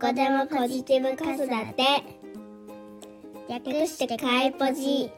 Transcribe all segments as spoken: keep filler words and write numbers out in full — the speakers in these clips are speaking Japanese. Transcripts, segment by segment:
こでもポジティブ子育て、略してかいポジ。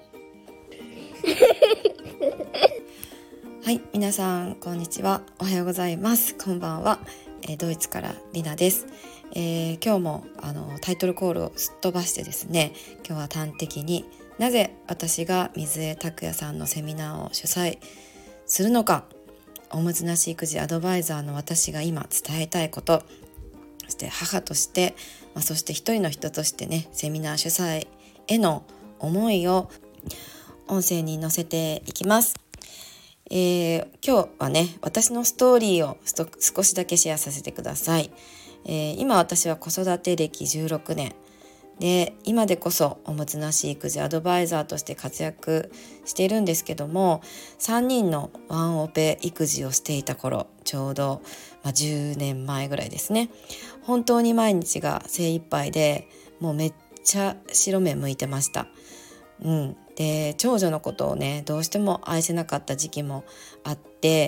はい、皆さんこんにちは、おはようございます、こんばんは、えー、ドイツからリナです。えー、今日もあのタイトルコールをすっ飛ばしてですね、今日は端的になぜ私が水江拓也さんのセミナーを主催するのか、おむつなし育児アドバイザーの私が今伝えたいこと、そして母として、まあ、そして一人の人としてね、セミナー主催への思いを音声に載せていきます。えー、今日はね、私のストーリーを少しだけシェアさせてください。えー、今私は子育て歴じゅうろくねんで、今でこそおむつなし育児アドバイザーとして活躍しているんですけども、さんにんのワンオペ育児をしていた頃、ちょうど、まあ、じゅうねんまえぐらいですね。本当に毎日が精一杯で、もうめっちゃ白目向いてました。うん、で長女のことをね、どうしても愛せなかった時期もあって、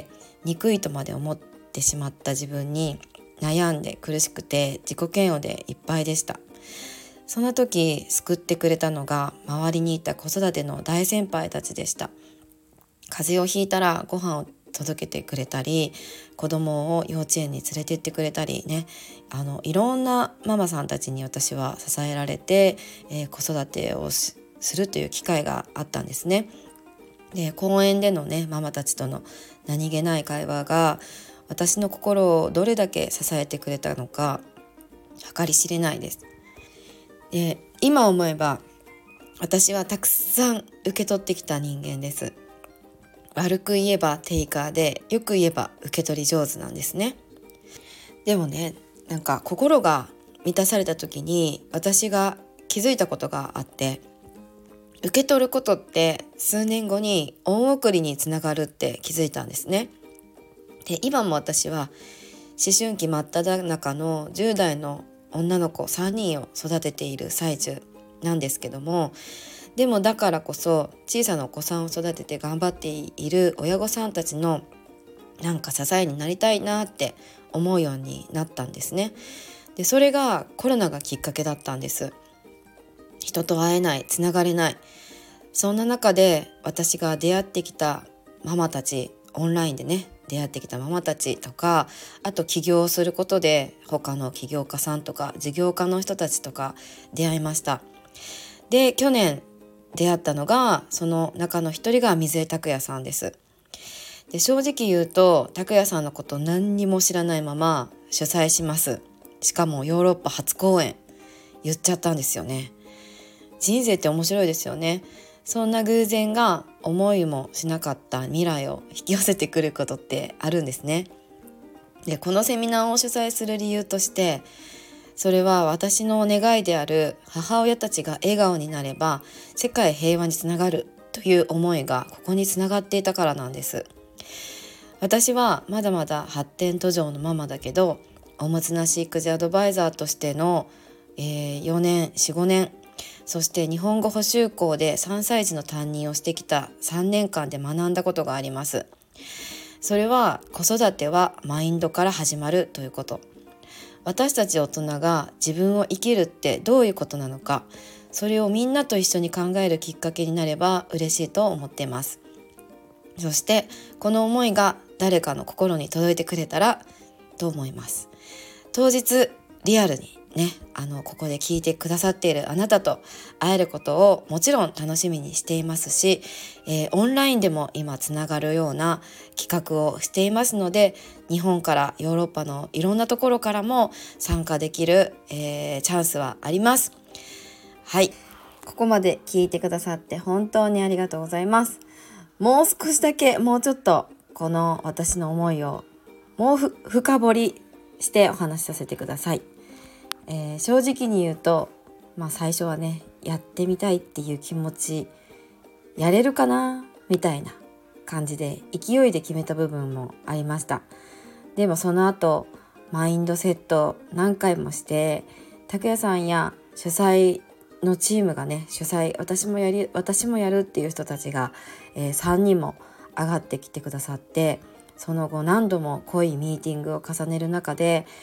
憎いとまで思ってしまった自分に悩んで苦しくて、自己嫌悪でいっぱいでした。その時救ってくれたのが、周りにいた子育ての大先輩たちでした。風邪をひいたらご飯を届けてくれたり、子供を幼稚園に連れて行ってくれたりね、あのいろんなママさんたちに私は支えられて、えー、子育てをしするという機会があったんですね。で、公園でのね、ママたちとの何気ない会話が私の心をどれだけ支えてくれたのか計り知れないです。で、今思えば私はたくさん受け取ってきた人間です。悪く言えばテイカーで、よく言えば受け取り上手なんですね。でもね、なんか心が満たされた時に私が気づいたことがあって、受け取ることって数年後に恩送りにつながるって気づいたんですね。で、今も私は思春期真っ只中のじゅう代の女の子さんにんを育てている最中なんですけども、でもだからこそ小さなお子さんを育てて頑張っている親御さんたちのなんか支えになりたいなって思うようになったんですね。で、それがコロナがきっかけだったんです。人と会えない、つながれない、そんな中で私が出会ってきたママたち、オンラインでね出会ってきたママたちとか、あと起業をすることで他の起業家さんとか事業家の人たちとか出会いました。で、去年出会ったのが、その中の一人が水江拓也さんです。で、正直言うと拓也さんのこと何にも知らないまま主催します、しかもヨーロッパ初公演、言っちゃったんですよね。人生って面白いですよね。そんな偶然が思いもしなかった未来を引き寄せてくることってあるんですね。で、このセミナーを主催する理由として、それは私の願いである母親たちが笑顔になれば世界平和につながるという思いがここにつながっていたからなんです。私はまだまだ発展途上のママだけど、おむつなし育児アドバイザーとしての、えー、よねん、よん、ごねん、そして日本語補習校でさんさい児の担任をしてきたさんねんかんで学んだことがあります。それは、子育てはマインドから始まるということ。私たち大人が自分を生きるってどういうことなのか、それをみんなと一緒に考えるきっかけになれば嬉しいと思っています。そしてこの思いが誰かの心に届いてくれたらと思います。当日リアルにね、あのここで聞いてくださっているあなたと会えることをもちろん楽しみにしていますし、えー、オンラインでも今つながるような企画をしていますので、日本からヨーロッパのいろんなところからも参加できる、えー、チャンスはあります。はい、ここまで聞いてくださって本当にありがとうございます。もう少しだけ、もうちょっとこの私の思いをもうふ深掘りしてお話しさせてください。えー、正直に言うと、まあ、最初はね、やってみたいっていう気持ち、やれるかなみたいな感じで勢いで決めた部分もありました。でもその後マインドセット何回もして、拓也さんや主催のチームがね、主催私もやり私もやるっていう人たちが、えー、さんにんも上がってきてくださって、その後何度も濃いミーティングを重ねる中で、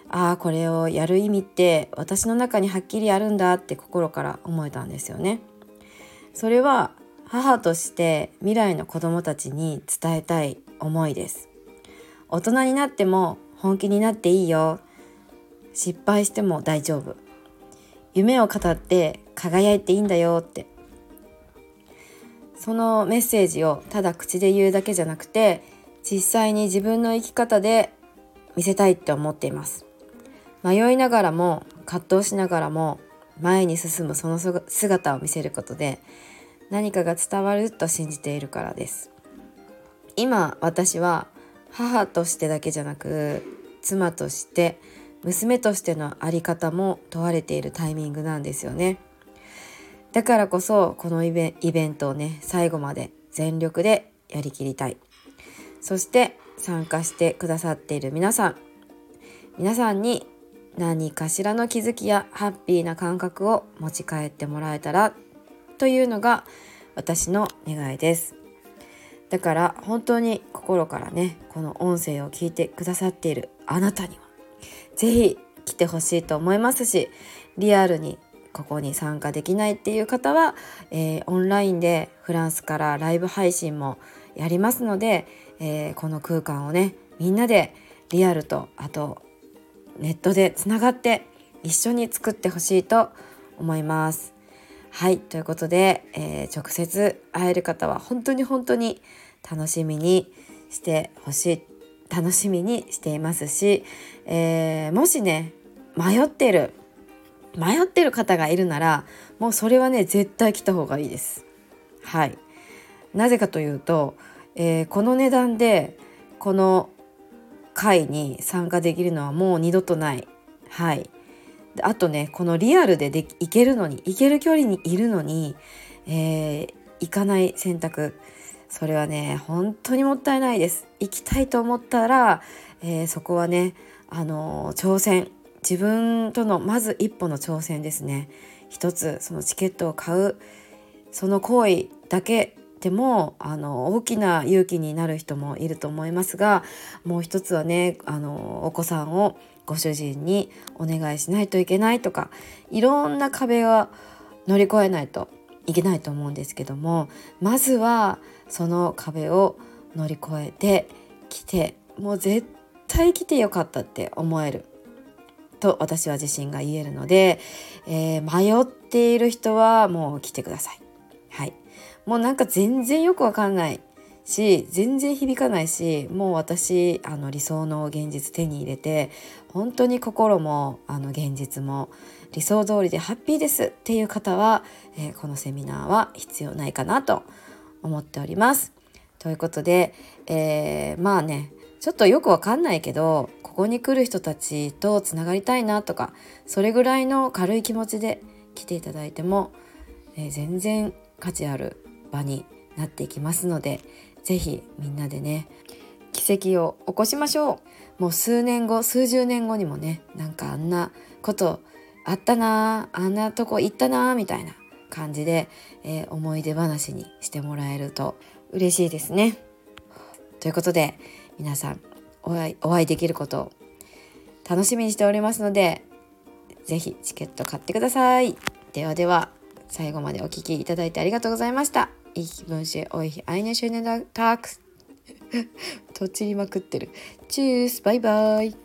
ああこれをやる意味って私の中にはっきりあるんだって心から思えたんですよね。それは母として未来の子供たちに伝えたい思いです。大人になっても本気になっていいよ。失敗しても大丈夫。夢を語って輝いていいんだよって。そのメッセージをただ口で言うだけじゃなくて、実際に自分の生き方で見せたいって思っています。迷いながらも葛藤しながらも前に進むその姿を見せることで何かが伝わると信じているからです。今私は母としてだけじゃなく、妻として娘としての在り方も問われているタイミングなんですよね。だからこそこのイベ、イベントをね最後まで全力でやりきりたい。そして参加してくださっている皆さん皆さんに何かしらの気づきやハッピーな感覚を持ち帰ってもらえたらというのが私の願いです。だから本当に心からねこの音声を聞いてくださっているあなたにはぜひ来てほしいと思いますし、リアルにここに参加できないっていう方は、えー、オンラインでフランスからライブ配信もやりますので、えー、この空間をねみんなでリアルとあとネットでつながって一緒に作ってほしいと思います。はい、ということで、えー、直接会える方は本当に本当に楽しみにしてほしい楽しみにしていますし、えー、もしね迷ってる迷ってる方がいるならもうそれはね絶対来た方がいいです。はい、なぜかというと、えー、この値段でこの会に参加できるのはもう二度とない。はい。あとねこのリアルでで行けるのに行ける距離にいるのに、えー、行かない選択、それはね本当にもったいないです。行きたいと思ったら、えー、そこはねあのー、挑戦自分とのまず一歩の挑戦ですね。一つそのチケットを買うその行為だけでもあの大きな勇気になる人もいると思いますが、もう一つはねあのお子さんをご主人にお願いしないといけないとかいろんな壁を乗り越えないといけないと思うんですけども、まずはその壁を乗り越えてきてもう絶対来てよかったって思えると私は自信が言えるので、えー、迷っている人はもう来てください。はい、もうなんか全然よくわかんないし全然響かないし、もう私あの理想の現実手に入れて本当に心もあの現実も理想通りでハッピーですっていう方は、えー、このセミナーは必要ないかなと思っております。ということで、えー、まあねちょっとよくわかんないけどここに来る人たちとつながりたいなとかそれぐらいの軽い気持ちで来ていただいても、えー、全然価値ある場になっていきますので、ぜひみんなでね奇跡を起こしましょう。もう数年後数十年後にもねなんかあんなことあったなあんなとこ行ったなみたいな感じで、えー、思い出話にしてもらえると嬉しいですね。ということで皆さんお会い、お会いできることを楽しみにしておりますので、ぜひチケット買ってください。ではでは最後までお聞きいただいてありがとうございました。Ich wünsche euch einen schönen Tag. とちりまくってる。チュースバイバイ。